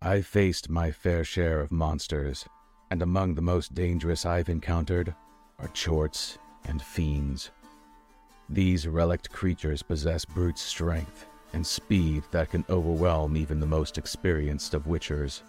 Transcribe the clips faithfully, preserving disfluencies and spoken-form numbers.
I've faced my fair share of monsters, and among the most dangerous I've encountered are chorts and fiends. These relict creatures possess brute strength and speed that can overwhelm even the most experienced of witchers.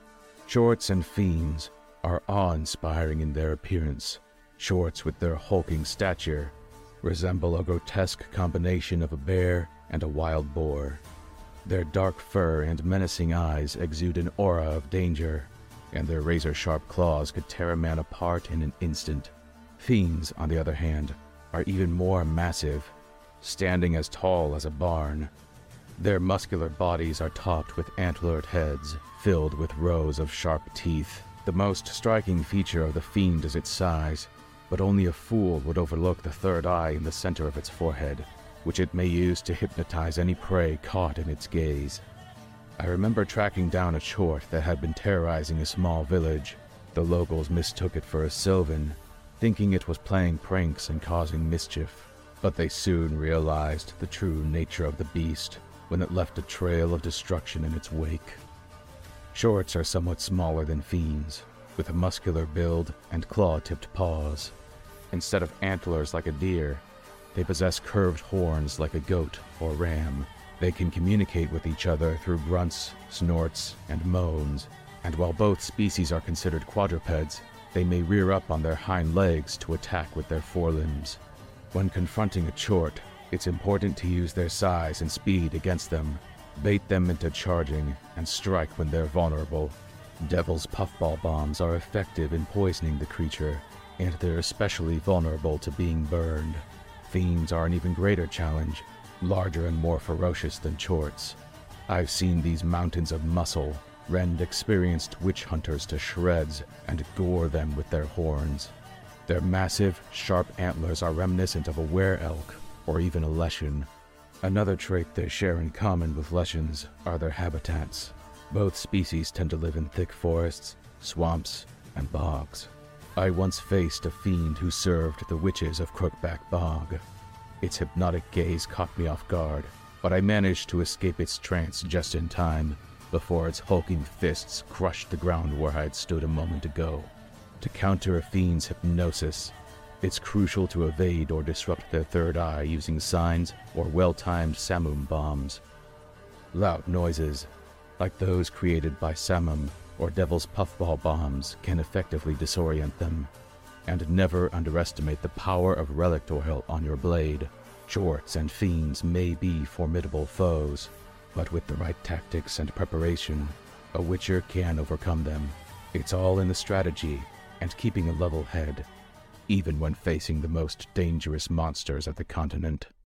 Chorts and fiends are awe-inspiring in their appearance. Chorts, with their hulking stature, resemble a grotesque combination of a bear and a wild boar. Their dark fur and menacing eyes exude an aura of danger, and their razor-sharp claws could tear a man apart in an instant. Fiends, on the other hand, are even more massive, standing as tall as a barn. Their muscular bodies are topped with antlered heads, filled with rows of sharp teeth. The most striking feature of the fiend is its size, but only a fool would overlook the third eye in the center of its forehead, which it may use to hypnotize any prey caught in its gaze. I remember tracking down a chort that had been terrorizing a small village. The locals mistook it for a sylvan, thinking it was playing pranks and causing mischief, but they soon realized the true nature of the beast when it left a trail of destruction in its wake. Chorts are somewhat smaller than fiends, with a muscular build and claw-tipped paws. Instead of antlers like a deer, they possess curved horns like a goat or ram. They can communicate with each other through grunts, snorts, and moans, and while both species are considered quadrupeds, they may rear up on their hind legs to attack with their forelimbs. When confronting a chort, it's important to use their size and speed against them, bait them into charging, and strike when they're vulnerable. Devil's puffball bombs are effective in poisoning the creature, and they're especially vulnerable to being burned. Fiends are an even greater challenge, larger and more ferocious than chorts. I've seen these mountains of muscle rend experienced witch hunters to shreds and gore them with their horns. Their massive, sharp antlers are reminiscent of a were-elk or even a leshen. Another trait they share in common with leshens are their habitats. Both species tend to live in thick forests, swamps, and bogs. I once faced a fiend who served the witches of Crookback Bog. Its hypnotic gaze caught me off guard, but I managed to escape its trance just in time before its hulking fists crushed the ground where I had stood a moment ago. To counter a fiend's hypnosis, it's crucial to evade or disrupt their third eye using signs or well-timed samum bombs. Loud noises, like those created by samum or devil's puffball bombs, can effectively disorient them. And never underestimate the power of relict oil on your blade. Chorts and fiends may be formidable foes, but with the right tactics and preparation, a witcher can overcome them. It's all in the strategy and keeping a level head, even when facing the most dangerous monsters of the continent.